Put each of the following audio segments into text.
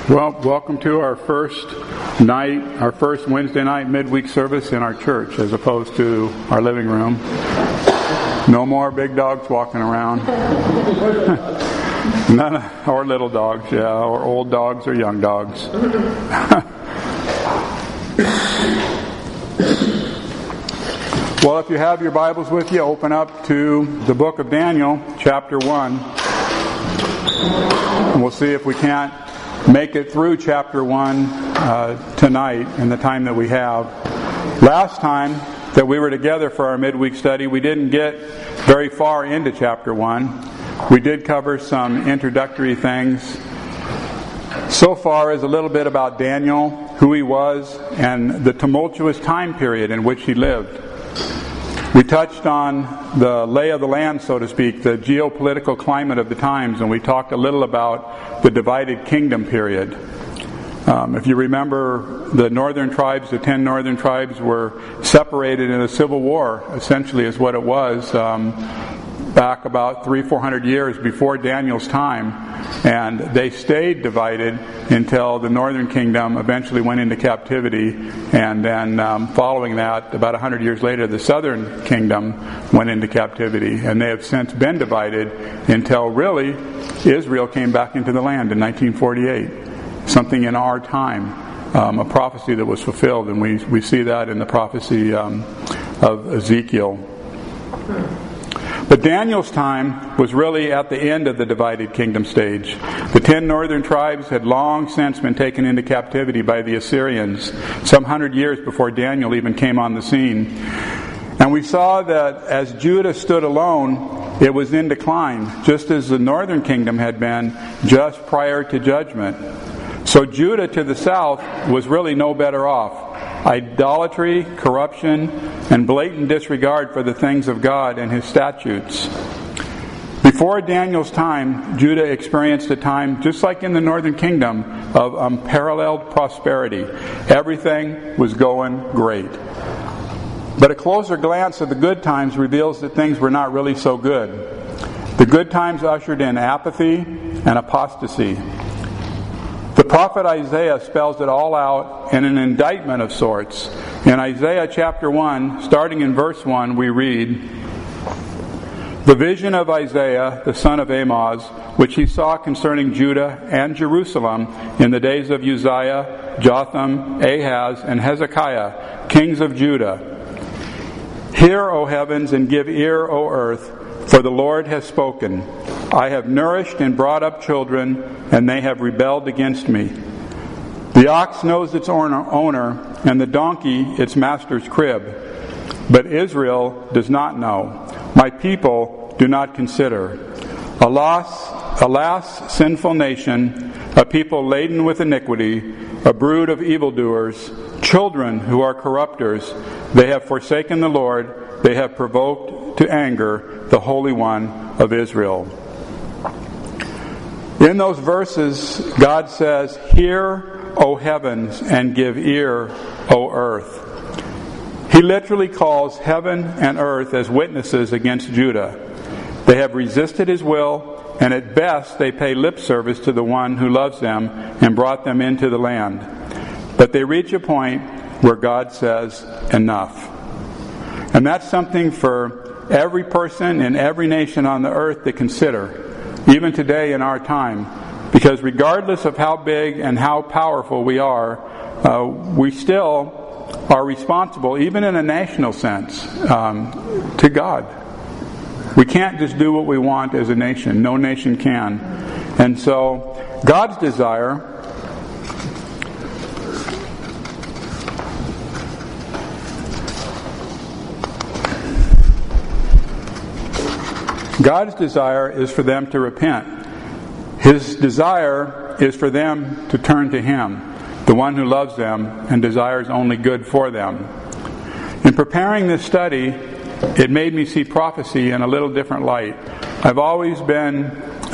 Well, welcome to our first Wednesday night midweek service in our church, as opposed to our living room. No more big dogs walking around. Or little dogs, or old dogs or young dogs. Well, if you have your Bibles with you, open up to the book of Daniel, chapter 1. And we'll see if we can't make it through chapter 1 tonight in the time that we have. Last time that we were together for our midweek study, we didn't get very far into chapter 1. We did cover some introductory things. So far as a little bit about Daniel, who he was, and the tumultuous time period in which he lived. We touched on the lay of the land, so to speak, the geopolitical climate of the times, and we talked a little about the divided kingdom period. If you remember, the northern tribes, the 10 northern tribes, were separated in a civil war, essentially is what it was, back about 300-400 years before Daniel's time. And they stayed divided until the northern kingdom eventually went into captivity. And then following that, about 100 years later, the southern kingdom went into captivity. And they have since been divided until really Israel came back into the land in 1948. Something in our time, a prophecy that was fulfilled. And we see that in the prophecy of Ezekiel. But Daniel's time was really at the end of the divided kingdom stage. The 10 northern tribes had long since been taken into captivity by the Assyrians, some 100 years before Daniel even came on the scene. And we saw that as Judah stood alone, it was in decline, just as the northern kingdom had been just prior to judgment. So Judah to the south was really no better off. Idolatry, corruption, and blatant disregard for the things of God and His statutes. Before Daniel's time, Judah experienced a time, just like in the northern kingdom, of unparalleled prosperity. Everything was going great. But a closer glance at the good times reveals that things were not really so good. The good times ushered in apathy and apostasy. The prophet Isaiah spells it all out in an indictment of sorts. In Isaiah chapter 1, starting in verse 1, we read, "The vision of Isaiah, the son of Amoz, which he saw concerning Judah and Jerusalem in the days of Uzziah, Jotham, Ahaz, and Hezekiah, kings of Judah. Hear, O heavens, and give ear, O earth, for the Lord has spoken. I have nourished and brought up children, and they have rebelled against me. The ox knows its owner, and the donkey its master's crib. But Israel does not know. My people do not consider. Alas, sinful nation, a people laden with iniquity, a brood of evildoers, children who are corrupters. They have forsaken the Lord. They have provoked to anger the Holy One of Israel." In those verses, God says, "Hear, O heavens, and give ear, O earth." He literally calls heaven and earth as witnesses against Judah. They have resisted His will, and at best they pay lip service to the one who loves them and brought them into the land. But they reach a point where God says, "Enough." And that's something for every person in every nation on the earth to consider, even today in our time. Because regardless of how big and how powerful we are, we still are responsible, even in a national sense, to God. We can't just do what we want as a nation. No nation can. And so, God's desire is for them to repent. His desire is for them to turn to Him, the one who loves them and desires only good for them. In preparing this study, it made me see prophecy in a little different light. I've always been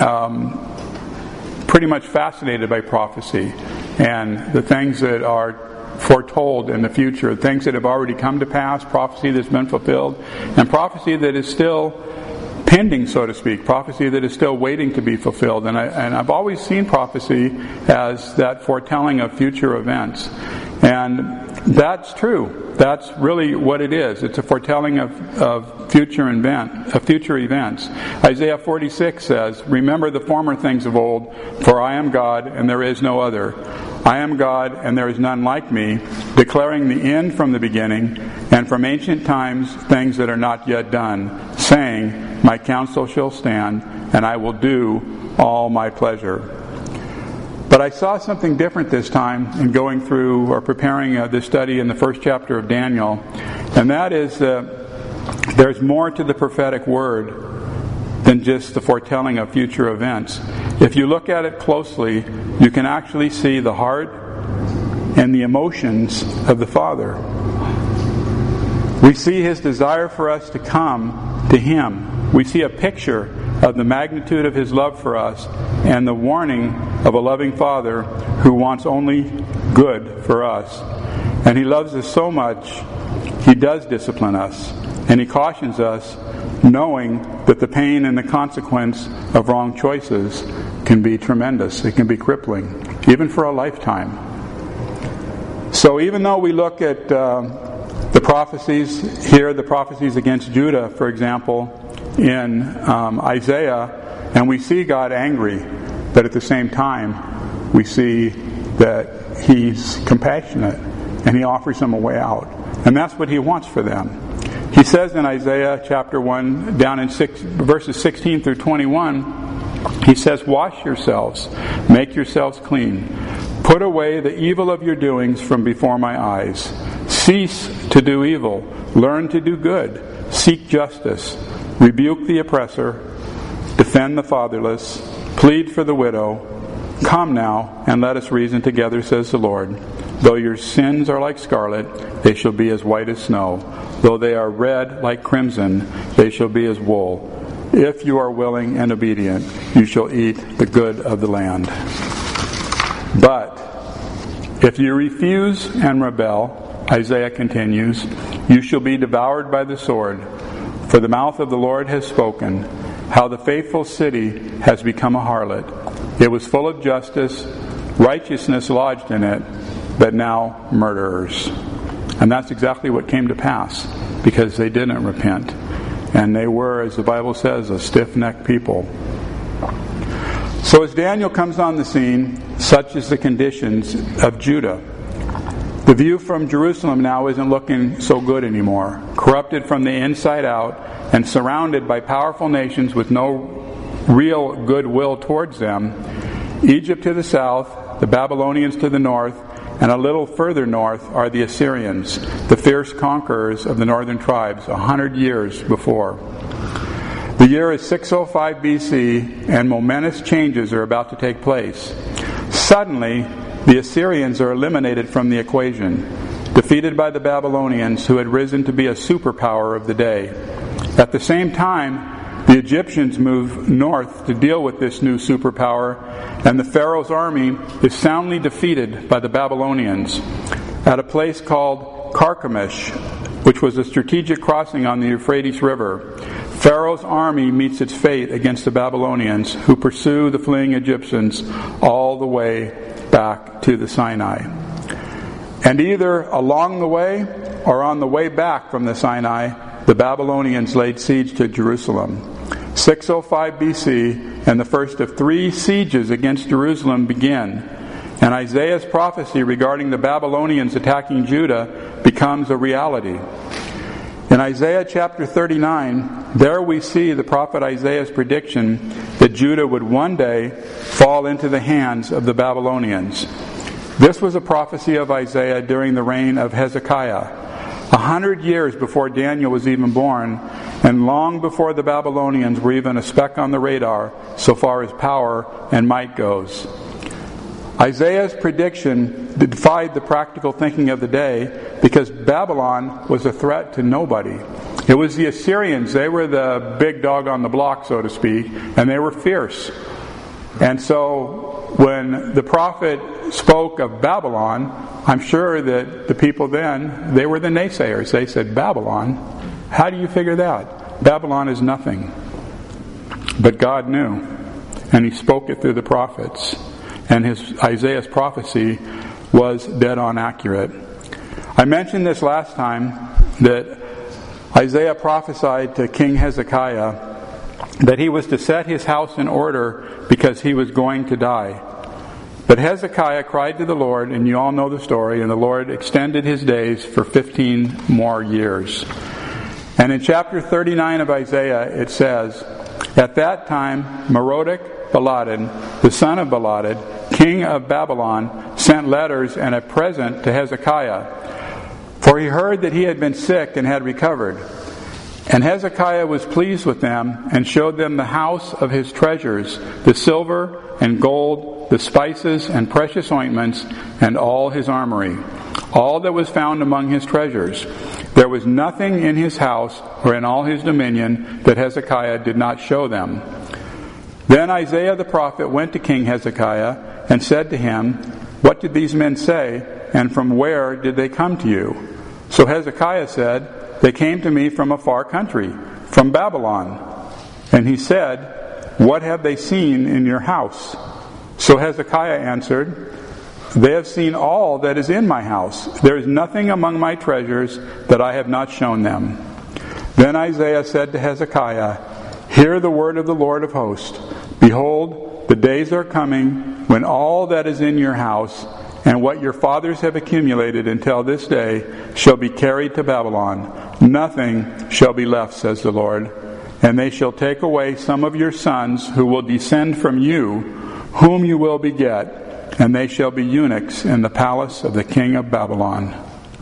pretty much fascinated by prophecy and the things that are foretold in the future, things that have already come to pass, prophecy that's been fulfilled, and prophecy that is still pending, so to speak, prophecy that is still waiting to be fulfilled. And I've always seen prophecy as that foretelling of future events. And that's true. That's really what it is. It's a foretelling of future events. Isaiah 46 says, "Remember the former things of old, for I am God and there is no other. I am God and there is none like me, declaring the end from the beginning, and from ancient times things that are not yet done, saying, my counsel shall stand, and I will do all my pleasure." But I saw something different this time in going through or preparing this study in the first chapter of Daniel, and that is there's more to the prophetic word than just the foretelling of future events. If you look at it closely, you can actually see the heart and the emotions of the Father. We see His desire for us to come to Him. We see a picture of the magnitude of His love for us and the warning of a loving Father who wants only good for us. And He loves us so much, He does discipline us. And He cautions us, knowing that the pain and the consequence of wrong choices can be tremendous. It can be crippling, even for a lifetime. So even though we look at the prophecies here, the prophecies against Judah, for example, in Isaiah, and we see God angry, but at the same time we see that He's compassionate and He offers them a way out. And that's what He wants for them. He says in Isaiah chapter 1, down in verses 16 through 21, He says, "Wash yourselves, make yourselves clean. Put away the evil of your doings from before my eyes. Cease to do evil. Learn to do good. Seek justice. Rebuke the oppressor. Defend the fatherless. Plead for the widow. Come now, and let us reason together, says the Lord. Though your sins are like scarlet, they shall be as white as snow. Though they are red like crimson, they shall be as wool. If you are willing and obedient, you shall eat the good of the land. But if you refuse and rebel," Isaiah continues, "you shall be devoured by the sword. For the mouth of the Lord has spoken, how the faithful city has become a harlot. It was full of justice, righteousness lodged in it, but now murderers." And that's exactly what came to pass, because they didn't repent. And they were, as the Bible says, a stiff-necked people. So as Daniel comes on the scene, such is the conditions of Judah. The view from Jerusalem now isn't looking so good anymore. Corrupted from the inside out and surrounded by powerful nations with no real goodwill towards them, Egypt to the south, the Babylonians to the north, and a little further north are the Assyrians, the fierce conquerors of the northern tribes 100 years before. The year is 605 BC, and momentous changes are about to take place. Suddenly, the Assyrians are eliminated from the equation, defeated by the Babylonians, who had risen to be a superpower of the day. At the same time, the Egyptians move north to deal with this new superpower, and the Pharaoh's army is soundly defeated by the Babylonians at a place called Carchemish, which was a strategic crossing on the Euphrates River. Pharaoh's army meets its fate against the Babylonians, who pursue the fleeing Egyptians all the way back to the Sinai. And either along the way or on the way back from the Sinai, the Babylonians laid siege to Jerusalem. 605 BC, and the first of 3 sieges against Jerusalem begin. And Isaiah's prophecy regarding the Babylonians attacking Judah becomes a reality. In Isaiah chapter 39, there we see the prophet Isaiah's prediction that Judah would one day fall into the hands of the Babylonians. This was a prophecy of Isaiah during the reign of Hezekiah, 100 years before Daniel was even born, and long before the Babylonians were even a speck on the radar so far as power and might goes. Isaiah's prediction defied the practical thinking of the day because Babylon was a threat to nobody. It was the Assyrians. They were the big dog on the block, so to speak, and they were fierce. And so when the prophet spoke of Babylon, I'm sure that the people then, they were the naysayers. They said, "Babylon? How do you figure that? Babylon is nothing." But God knew, and He spoke it through the prophets. And Isaiah's prophecy was dead on accurate. I mentioned this last time, that Isaiah prophesied to King Hezekiah that he was to set his house in order because he was going to die. But Hezekiah cried to the Lord, and you all know the story, and the Lord extended his days for 15 more years. And in chapter 39 of Isaiah it says, "At that time Merodach-Baladan, the son of Baladan, king of Babylon, sent letters and a present to Hezekiah, for he heard that he had been sick and had recovered. And Hezekiah was pleased with them and showed them the house of his treasures, the silver and gold, the spices and precious ointments, and all his armory, all that was found among his treasures. There was nothing in his house or in all his dominion that Hezekiah did not show them. Then Isaiah the prophet went to King Hezekiah and said to him, 'What did these men say, and from where did they come to you?' So Hezekiah said, 'They came to me from a far country, from Babylon.' And he said, 'What have they seen in your house?' So Hezekiah answered, 'They have seen all that is in my house. There is nothing among my treasures that I have not shown them.' Then Isaiah said to Hezekiah, 'Hear the word of the Lord of hosts. Behold, the days are coming when all that is in your house and what your fathers have accumulated until this day shall be carried to Babylon. Nothing shall be left, says the Lord. And they shall take away some of your sons who will descend from you, whom you will beget, and they shall be eunuchs in the palace of the king of Babylon.'"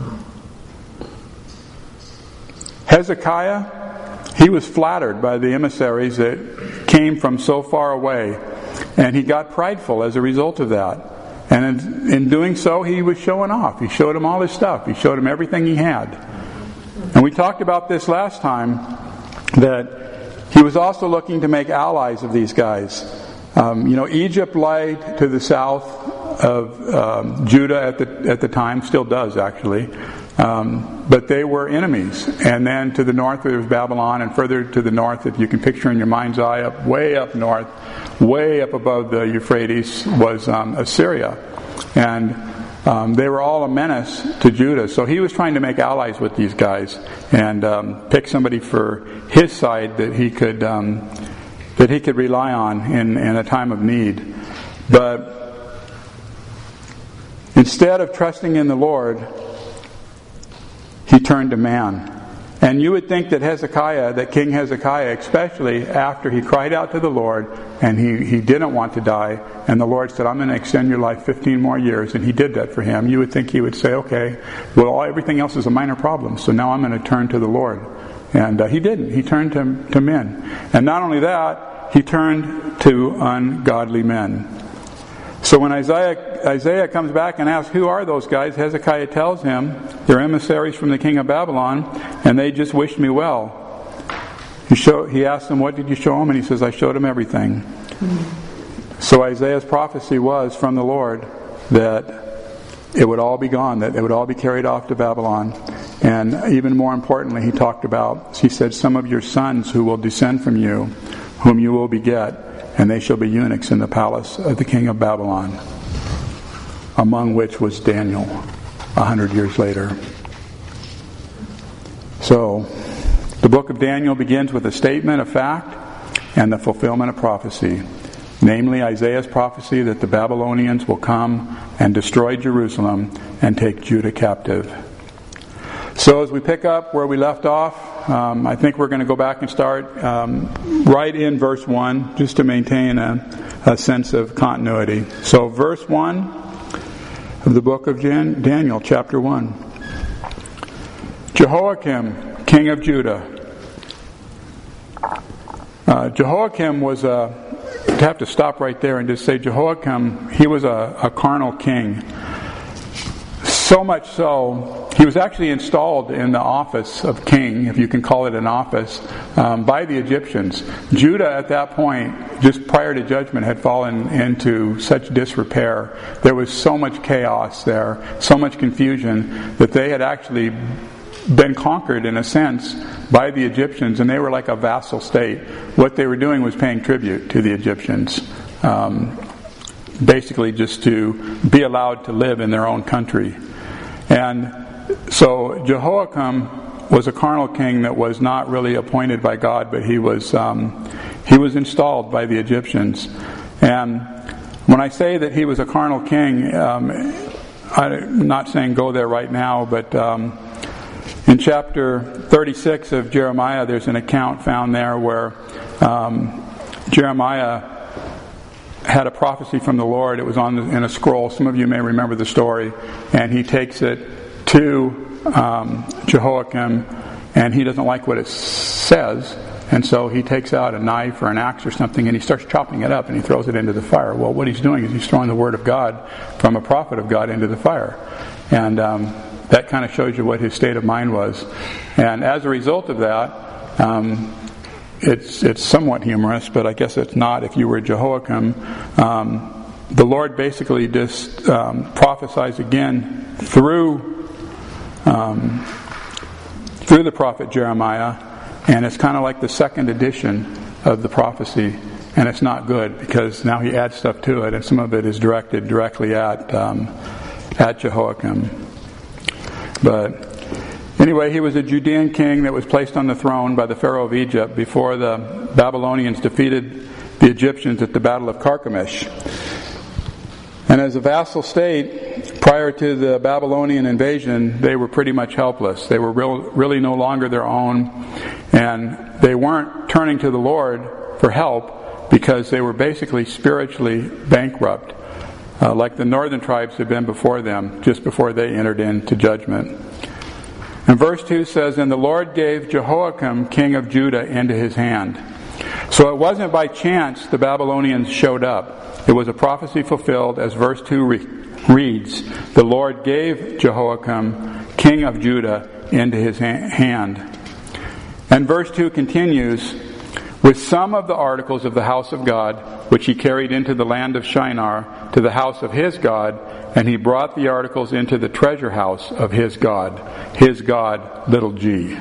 Hezekiah, he was flattered by the emissaries that came from so far away, and he got prideful as a result of that. And in doing so, he was showing off. He showed them all his stuff. He showed them everything he had. And we talked about this last time, that he was also looking to make allies of these guys. Egypt lay to the south of Judah at the time, still does actually. But they were enemies. And then to the north there was Babylon, and further to the north, if you can picture in your mind's eye, way up north, way up above the Euphrates, was Assyria. And they were all a menace to Judah. So he was trying to make allies with these guys and pick somebody for his side that he could rely on in a time of need. But instead of trusting in the Lord, he turned to man. And you would think that King Hezekiah, especially after he cried out to the Lord and he didn't want to die, and the Lord said, "I'm going to extend your life 15 more years," and he did that for him, you would think he would say, "Okay, well, everything else is a minor problem, so now I'm going to turn to the Lord." And he didn't. He turned to men. And not only that, he turned to ungodly men. So when Isaiah comes back and asks, "Who are those guys?" Hezekiah tells him, "They're emissaries from the king of Babylon, and they just wished me well." He asked them, "What did you show them?" And he says, "I showed them everything." So Isaiah's prophecy was from the Lord that it would all be gone, that it would all be carried off to Babylon. And even more importantly, he said, "Some of your sons who will descend from you, whom you will beget, and they shall be eunuchs in the palace of the king of Babylon," among which was Daniel 100 years later. So, the book of Daniel begins with a statement of fact and the fulfillment of prophecy. Namely, Isaiah's prophecy that the Babylonians will come and destroy Jerusalem and take Judah captive. So as we pick up where we left off, I think we're going to go back and start right in verse 1, just to maintain a sense of continuity. So verse 1 of the book of Daniel, chapter 1. Jehoiakim, king of Judah. Jehoiakim was you'd have to stop right there and just say Jehoiakim, he was a carnal king. So much so, he was actually installed in the office of king, if you can call it an office, by the Egyptians. Judah at that point, just prior to judgment, had fallen into such disrepair. There was so much chaos there, so much confusion, that they had actually been conquered in a sense by the Egyptians, and they were like a vassal state. What they were doing was paying tribute to the Egyptians, basically just to be allowed to live in their own country. And so Jehoiakim was a carnal king that was not really appointed by God, but he was installed by the Egyptians. And when I say that he was a carnal king, I'm not saying go there right now, but in chapter 36 of Jeremiah, there's an account found there where Jeremiah had a prophecy from the Lord. It was in a scroll. Some of you may remember the story. And he takes it to Jehoiakim, and he doesn't like what it says. And so he takes out a knife or an axe or something, and he starts chopping it up, and he throws it into the fire. Well, what he's doing is he's throwing the word of God from a prophet of God into the fire. And that kind of shows you what his state of mind was. And as a result of that, it's somewhat humorous, but I guess it's not if you were Jehoiakim. The Lord basically just prophesies again through the prophet Jeremiah. And it's kind of like the second edition of the prophecy, and it's not good because now he adds stuff to it, and some of it is directed directly at Jehoiakim. But anyway, he was a Judean king that was placed on the throne by the Pharaoh of Egypt before the Babylonians defeated the Egyptians at the Battle of Carchemish. And as a vassal state, prior to the Babylonian invasion, they were pretty much helpless. They were really no longer their own, and they weren't turning to the Lord for help because they were basically spiritually bankrupt, like the northern tribes had been before them, just before they entered into judgment. And verse 2 says, "And the Lord gave Jehoiakim, king of Judah, into his hand." So it wasn't by chance the Babylonians showed up. It was a prophecy fulfilled, as verse 2 reads, "The Lord gave Jehoiakim, king of Judah, into his hand." And verse 2 continues, "With some of the articles of the house of God, which he carried into the land of Shinar, to the house of his God, and he brought the articles into the treasure house of his God, little g."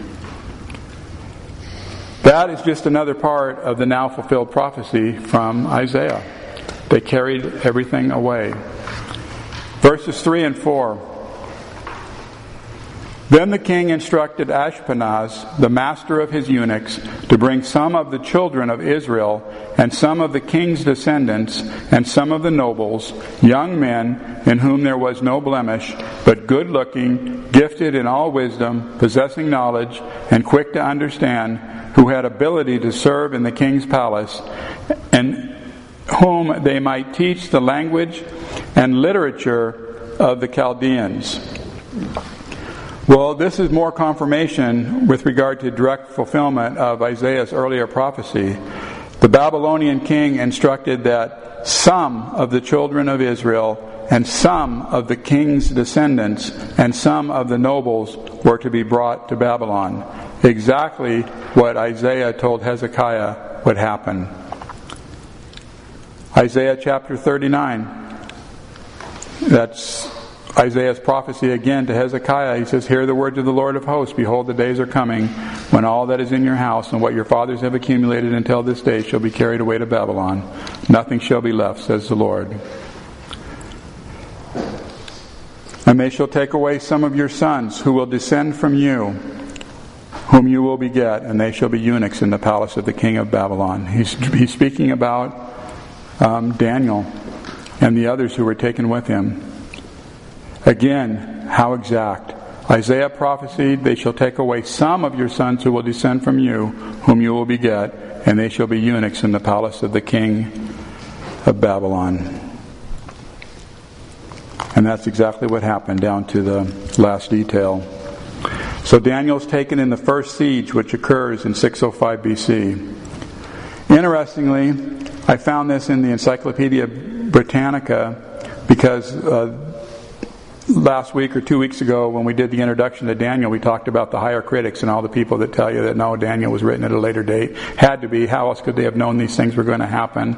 That is just another part of the now fulfilled prophecy from Isaiah. They carried everything away. Verses 3 and 4. "Then the king instructed Ashpenaz, the master of his eunuchs, to bring some of the children of Israel, and some of the king's descendants, and some of the nobles, young men, in whom there was no blemish, but good-looking, gifted in all wisdom, possessing knowledge, and quick to understand, who had ability to serve in the king's palace, and whom they might teach the language and literature of the Chaldeans." Well, this is more confirmation with regard to direct fulfillment of Isaiah's earlier prophecy. The Babylonian king instructed that some of the children of Israel and some of the king's descendants and some of the nobles were to be brought to Babylon. Exactly what Isaiah told Hezekiah would happen. Isaiah chapter 39. That's Isaiah's prophecy again to Hezekiah. He says, "Hear the words of the Lord of hosts. Behold, the days are coming when all that is in your house and what your fathers have accumulated until this day shall be carried away to Babylon. Nothing shall be left, says the Lord. And they shall take away some of your sons who will descend from you, whom you will beget, and they shall be eunuchs in the palace of the king of Babylon." He's speaking about Daniel and the others who were taken with him. Again, how exact. Isaiah prophesied, "They shall take away some of your sons who will descend from you, whom you will beget, and they shall be eunuchs in the palace of the king of Babylon." And that's exactly what happened, down to the last detail. So Daniel's taken in the first siege, which occurs in 605 BC. Interestingly, I found this in the Encyclopedia Britannica because last week or 2 weeks ago when we did the introduction to Daniel, we talked about the higher critics and all the people that tell you that no, Daniel was written at a later date. Had to be. How else could they have known these things were going to happen?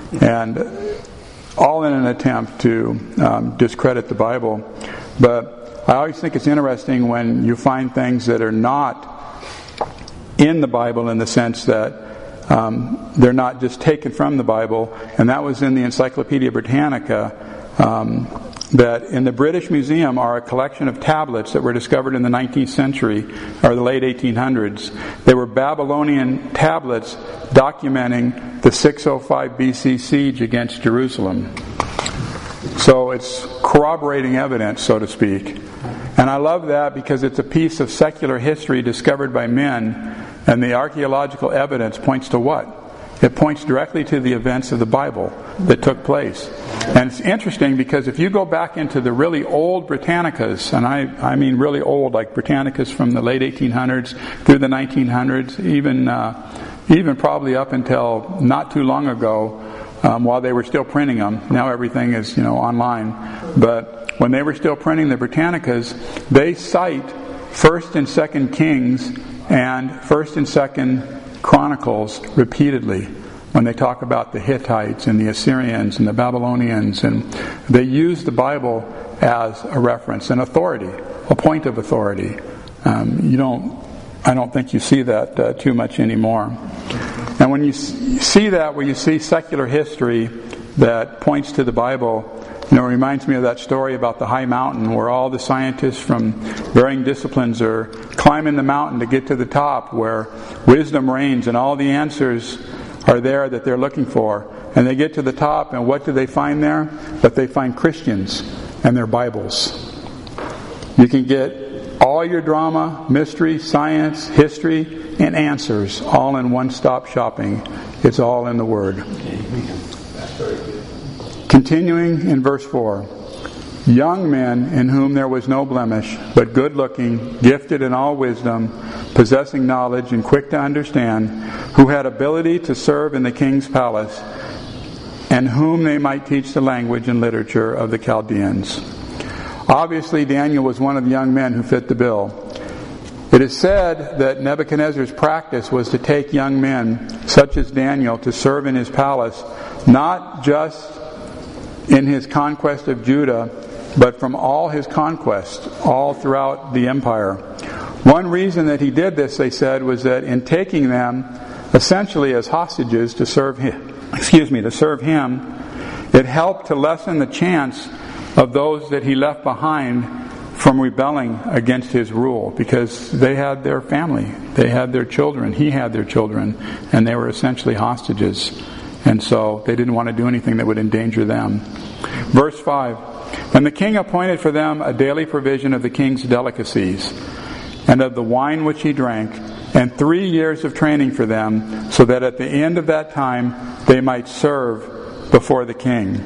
And all in an attempt to discredit the Bible. But I always think it's interesting when you find things that are not in the Bible, in the sense that they're not just taken from the Bible. And that was in the Encyclopedia Britannica, that in the British Museum are a collection of tablets that were discovered in the 19th century, or the late 1800s. They were Babylonian tablets documenting the 605 BC siege against Jerusalem. So it's corroborating evidence, so to speak. And I love that because it's a piece of secular history discovered by men, and the archaeological evidence points to what? It points directly to the events of the Bible that took place. And it's interesting because if you go back into the really old Britannicas, and I mean really old, like Britannicas from the late 1800s through the 1900s, even probably up until not too long ago, while they were still printing them. Now everything is, online. But when they were still printing the Britannicas, they cite 1st and 2nd Kings and 1st and 2nd Chronicles repeatedly when they talk about the Hittites and the Assyrians and the Babylonians, and they use the Bible as a reference, an authority, a point of authority. I don't think you see that too much anymore. And when you see that, where you see secular history that points to the Bible, it reminds me of that story about the high mountain where all the scientists from varying disciplines are climbing the mountain to get to the top, where wisdom reigns and all the answers are there that they're looking for. And they get to the top, and what do they find there? But they find Christians and their Bibles. You can get all your drama, mystery, science, history, and answers all in one-stop shopping. It's all in the Word. Continuing in verse 4. Young men in whom there was no blemish, but good-looking, gifted in all wisdom, possessing knowledge and quick to understand, who had ability to serve in the king's palace, and whom they might teach the language and literature of the Chaldeans. Obviously, Daniel was one of the young men who fit the bill. It is said that Nebuchadnezzar's practice was to take young men, such as Daniel, to serve in his palace, not just in his conquest of Judah, but from all his conquests, all throughout the empire. One reason that he did this, they said, was that in taking them essentially as hostages to serve him, it helped to lessen the chance of those that he left behind from rebelling against his rule, because they had their family, they had their children, he had their children, and they were essentially hostages. And so they didn't want to do anything that would endanger them. Verse 5. And the king appointed for them a daily provision of the king's delicacies, and of the wine which he drank, and 3 years of training for them, so that at the end of that time they might serve before the king.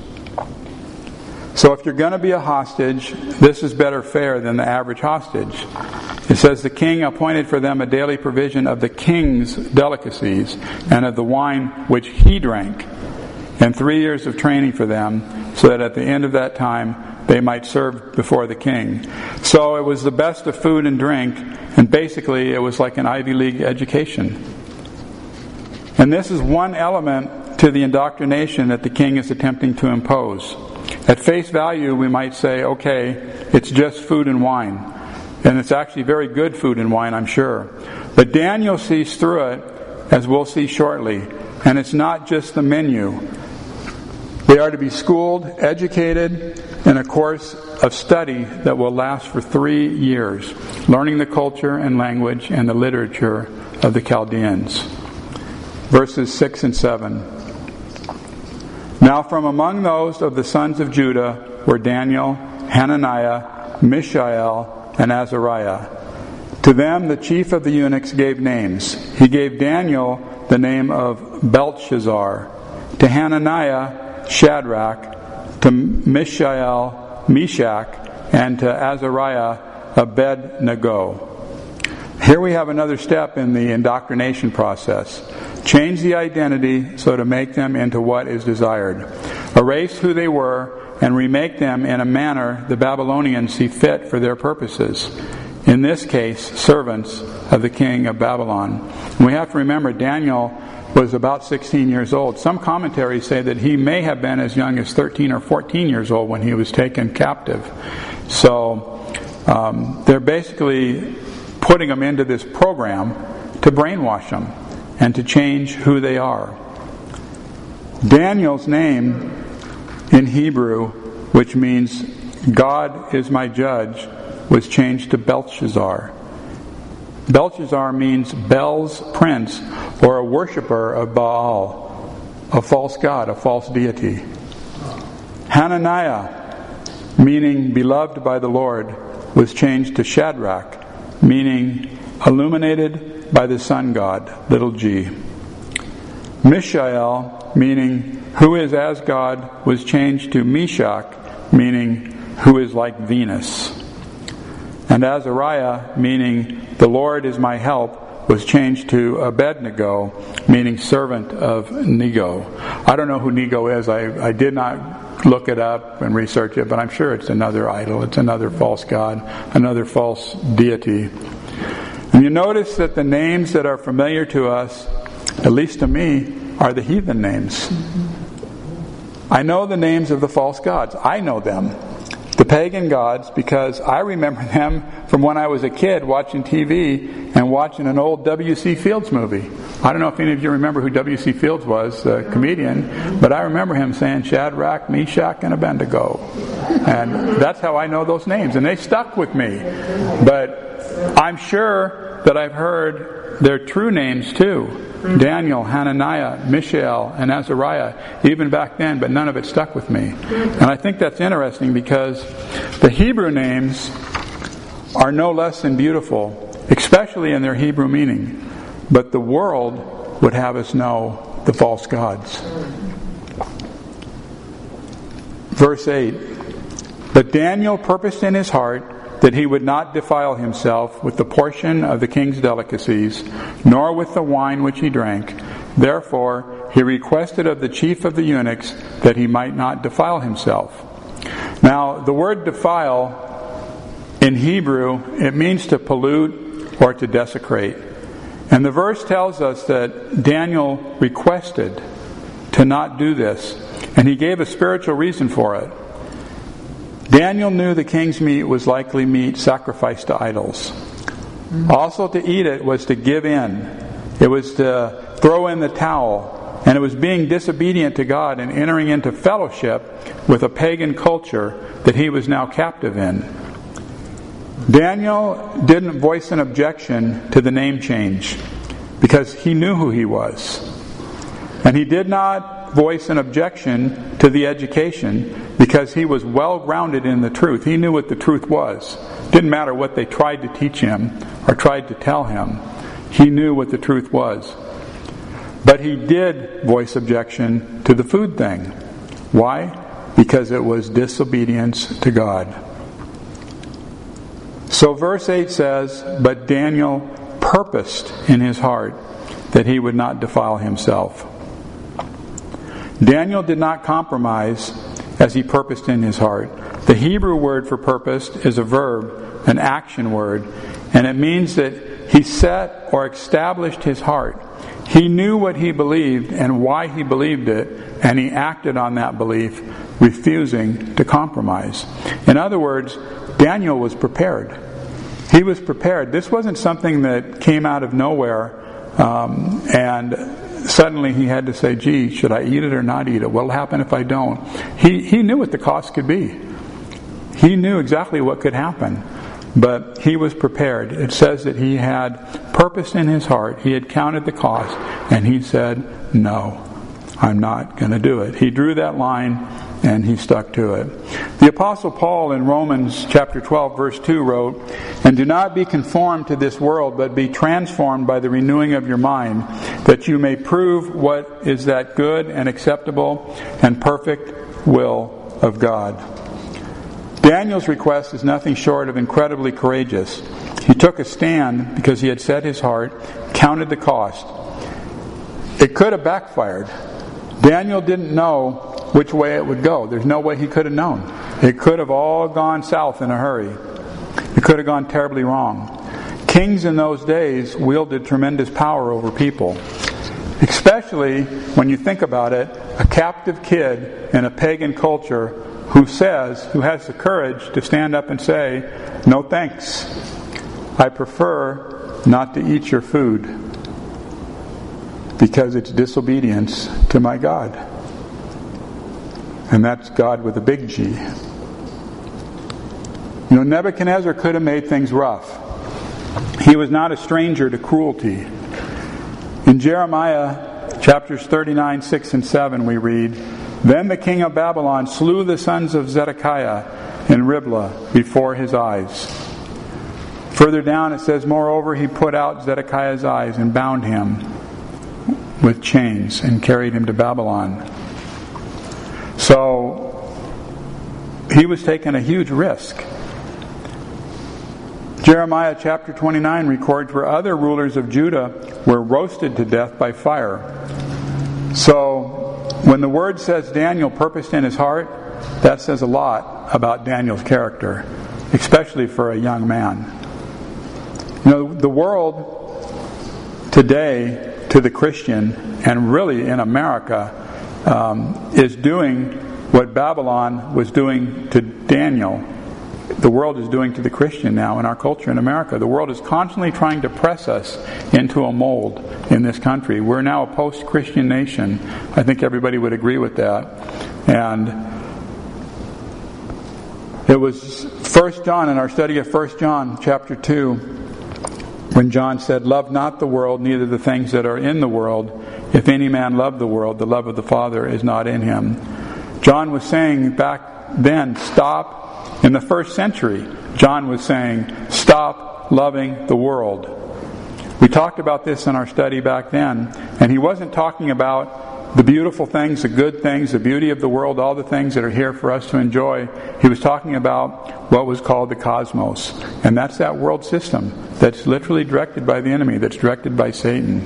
So if you're going to be a hostage, this is better fare than the average hostage. It says the king appointed for them a daily provision of the king's delicacies, and of the wine which he drank, and 3 years of training for them, so that at the end of that time they might serve before the king. So it was the best of food and drink, and basically it was like an Ivy League education. And this is one element to the indoctrination that the king is attempting to impose. At face value, we might say, okay, it's just food and wine. And it's actually very good food and wine, I'm sure. But Daniel sees through it, as we'll see shortly. And it's not just the menu. They are to be schooled, educated in a course of study that will last for 3 years, learning the culture and language and the literature of the Chaldeans. Verses 6 and 7. Now from among those of the sons of Judah were Daniel, Hananiah, Mishael, and Azariah. To them the chief of the eunuchs gave names. He gave Daniel the name of Belteshazzar, to Hananiah Shadrach, to Mishael Meshach, and to Azariah Abednego. Here we have another step in the indoctrination process. Change the identity so to make them into what is desired. Erase who they were and remake them in a manner the Babylonians see fit for their purposes. In this case, servants of the king of Babylon. And we have to remember Daniel was about 16 years old. Some commentaries say that he may have been as young as 13 or 14 years old when he was taken captive. So They're basically putting them into this program to brainwash them and to change who they are. Daniel's name in Hebrew, which means God is my judge, was changed to Belshazzar. Belshazzar means Bel's prince, or a worshiper of Baal, a false god, a false deity. Hananiah, meaning beloved by the Lord, was changed to Shadrach, meaning illuminated by the sun god, little g. Mishael, meaning who is as God, was changed to Meshach, meaning who is like Venus. And Azariah, meaning the Lord is my help, was changed to Abednego, meaning servant of Nego. I don't know who Nego is. I did not look it up and research it, but I'm sure it's another idol. It's another false god, another false deity. And you notice that the names that are familiar to us, at least to me, are the heathen names. I know the names of the false gods. I know them. The pagan gods, because I remember them from when I was a kid watching TV and watching an old W.C. Fields movie. I don't know if any of you remember who W.C. Fields was, the comedian, but I remember him saying Shadrach, Meshach, and Abednego. And that's how I know those names, and they stuck with me. But I'm sure that I've heard their true names too. Daniel, Hananiah, Mishael, and Azariah, even back then, but none of it stuck with me. And I think that's interesting because the Hebrew names are no less than beautiful, especially in their Hebrew meaning. But the world would have us know the false gods. Verse 8, but Daniel purposed in his heart that he would not defile himself with the portion of the king's delicacies, nor with the wine which he drank. Therefore he requested of the chief of the eunuchs that he might not defile himself. Now, the word defile in Hebrew, it means to pollute or to desecrate. And the verse tells us that Daniel requested to not do this, and he gave a spiritual reason for it. Daniel knew the king's meat was likely meat sacrificed to idols. Also, to eat it was to give in. It was to throw in the towel. And it was being disobedient to God and entering into fellowship with a pagan culture that he was now captive in. Daniel didn't voice an objection to the name change because he knew who he was. And he did not voice an objection to the education because he was well grounded in the truth. He knew what the truth was. Didn't matter what they tried to teach him or tried to tell him. He knew what the truth was. But he did voice objection to the food thing. Why? Because it was disobedience to God. So verse 8 says, but Daniel purposed in his heart that he would not defile himself. Daniel did not compromise as he purposed in his heart. The Hebrew word for purposed is a verb, an action word, and it means that he set or established his heart. He knew what he believed and why he believed it, and he acted on that belief, refusing to compromise. In other words, Daniel was prepared. He was prepared. This wasn't something that came out of nowhere and suddenly he had to say, gee, should I eat it or not eat it? What'll happen if I don't? He knew what the cost could be. He knew exactly what could happen. But he was prepared. It says that he had purpose in his heart. He had counted the cost. And he said, no, I'm not going to do it. He drew that line and he stuck to it. The Apostle Paul in Romans chapter 12 verse 2 wrote, and do not be conformed to this world, but be transformed by the renewing of your mind, that you may prove what is that good and acceptable and perfect will of God. Daniel's request is nothing short of incredibly courageous. He took a stand because he had set his heart, counted the cost. It could have backfired. Daniel didn't know which way it would go. There's no way he could have known. It could have all gone south in a hurry. It could have gone terribly wrong. Kings in those days wielded tremendous power over people. Especially when you think about it, a captive kid in a pagan culture who has the courage to stand up and say, "No thanks. I prefer not to eat your food because it's disobedience to my God." And that's God with a big G. Nebuchadnezzar could have made things rough. He was not a stranger to cruelty. In Jeremiah chapters 39, 6 and 7 we read, "Then the king of Babylon slew the sons of Zedekiah in Riblah before his eyes." Further down it says, "Moreover he put out Zedekiah's eyes and bound him with chains and carried him to Babylon." So he was taking a huge risk. Jeremiah chapter 29 records where other rulers of Judah were roasted to death by fire. So when the word says Daniel purposed in his heart, that says a lot about Daniel's character, especially for a young man. The world today, to the Christian, and really in America, is doing what Babylon was doing to Daniel. The world is doing to the Christian now in our culture in America. The world is constantly trying to press us into a mold in this country. We're now a post-Christian nation. I think everybody would agree with that. And it was 1 John, in our study of 1 John chapter 2, when John said, "Love not the world, neither the things that are in the world. If any man love the world, the love of the Father is not in him." John was saying back then, stop. In the first century, John was saying, stop loving the world. We talked about this in our study back then, and he wasn't talking about the beautiful things, the good things, the beauty of the world, all the things that are here for us to enjoy. He was talking about what was called the cosmos, and that's that world system that's literally directed by the enemy, that's directed by Satan.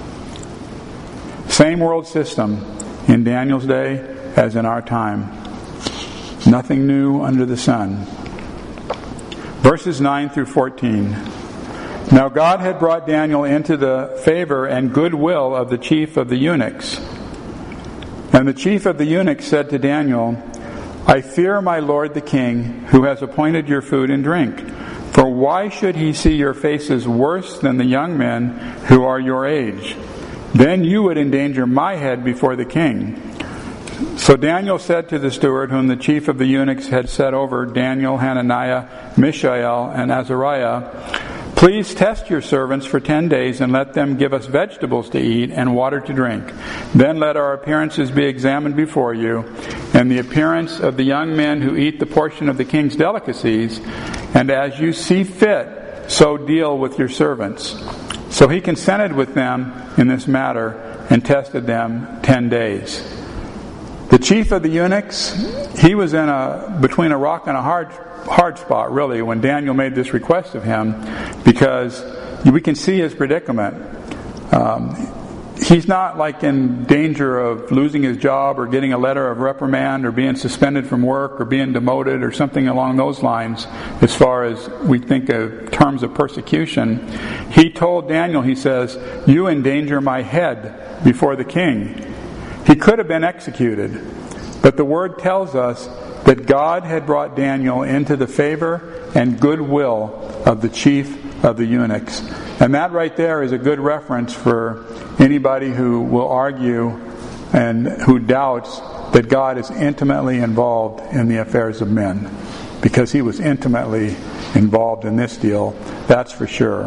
Same world system in Daniel's day as in our time. Nothing new under the sun. Verses 9 through 14. "Now God had brought Daniel into the favor and goodwill of the chief of the eunuchs. And the chief of the eunuchs said to Daniel, 'I fear my lord the king, who has appointed your food and drink. For why should he see your faces worse than the young men who are your age? Then you would endanger my head before the king.' So Daniel said to the steward, whom the chief of the eunuchs had set over Daniel, Hananiah, Mishael, and Azariah, 'Please test your servants for 10 days and let them give us vegetables to eat and water to drink. Then let our appearances be examined before you, and the appearance of the young men who eat the portion of the king's delicacies, and as you see fit, so deal with your servants.' So he consented with them in this matter and tested them 10 days. The chief of the eunuchs, he was between a rock and a hard spot, really, when Daniel made this request of him, because we can see his predicament. He's not like in danger of losing his job or getting a letter of reprimand or being suspended from work or being demoted or something along those lines as far as we think of terms of persecution. He told Daniel, he says, "You endanger my head before the king." He could have been executed, but the word tells us that God had brought Daniel into the favor and goodwill of the chief of the eunuchs. And that right there is a good reference for anybody who will argue and who doubts that God is intimately involved in the affairs of men. Because he was intimately involved in this deal, that's for sure.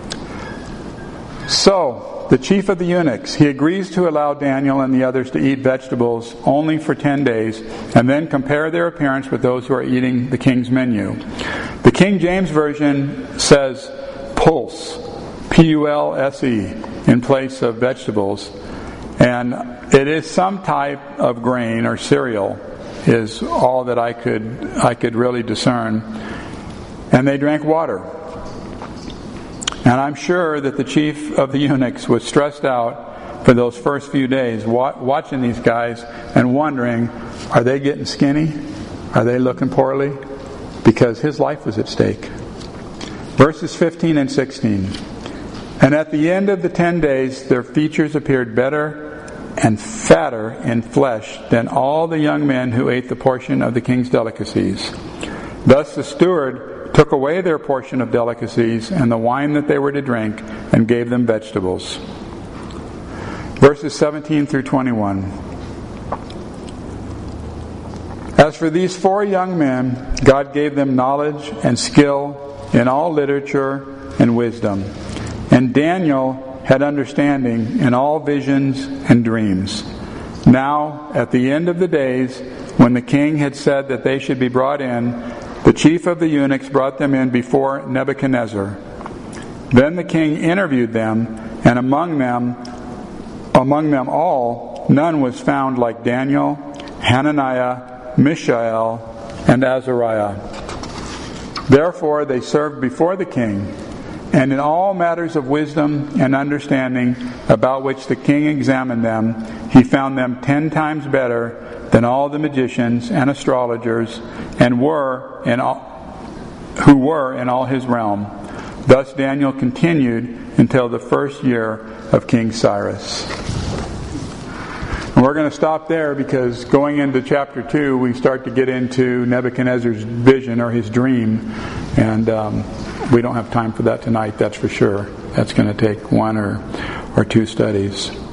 So, the chief of the eunuchs, he agrees to allow Daniel and the others to eat vegetables only for 10 days and then compare their appearance with those who are eating the king's menu. The King James Version says pulse, P-U-L-S-E, in place of vegetables. And it is some type of grain or cereal is all that I could really discern. And they drank water. And I'm sure that the chief of the eunuchs was stressed out for those first few days, watching these guys and wondering, are they getting skinny? Are they looking poorly? Because his life was at stake. Verses 15 and 16. "And at the end of the 10 days, their features appeared better and fatter in flesh than all the young men who ate the portion of the king's delicacies. Thus the steward took away their portion of delicacies and the wine that they were to drink, and gave them vegetables. Verses 17 through 21. As for these 4 young men, God gave them knowledge and skill in all literature and wisdom. And Daniel had understanding in all visions and dreams. Now, at the end of the days, when the king had said that they should be brought in, the chief of the eunuchs brought them in before Nebuchadnezzar. Then the king interviewed them, and among them all, none was found like Daniel, Hananiah, Mishael, and Azariah. Therefore they served before the king, and in all matters of wisdom and understanding about which the king examined them, he found them 10 times better than all the magicians and astrologers, and who were in all his realm. Thus Daniel continued until the first year of King Cyrus. And we're going to stop there, because going into chapter 2, we start to get into Nebuchadnezzar's vision, or his dream. And we don't have time for that tonight, that's for sure. That's going to take 1 or 2 studies.